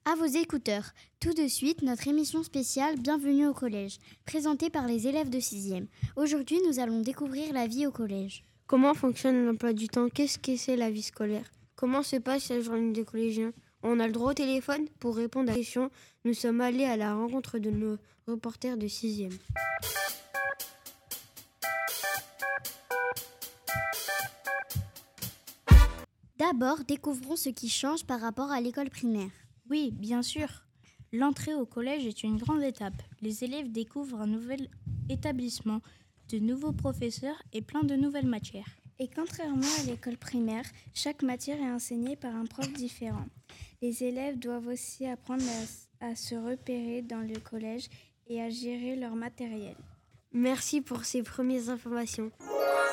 À vos écouteurs, tout de suite, notre émission spéciale Bienvenue au collège, présentée par les élèves de 6e. Aujourd'hui, nous allons découvrir la vie au collège. Comment fonctionne l'emploi du temps? Qu'est-ce que c'est la vie scolaire? Comment se passe la journée des collégiens? On a le droit au téléphone pour répondre à la question. Nous sommes allés à la rencontre de nos reporters de 6e. D'abord, découvrons ce qui change par rapport à l'école primaire. Oui, bien sûr. L'entrée au collège est une grande étape. Les élèves découvrent un nouvel établissement, de nouveaux professeurs et plein de nouvelles matières. Et contrairement à l'école primaire, chaque matière est enseignée par un prof différent. Les élèves doivent aussi apprendre à se repérer dans le collège et à gérer leur matériel. Merci pour ces premières informations.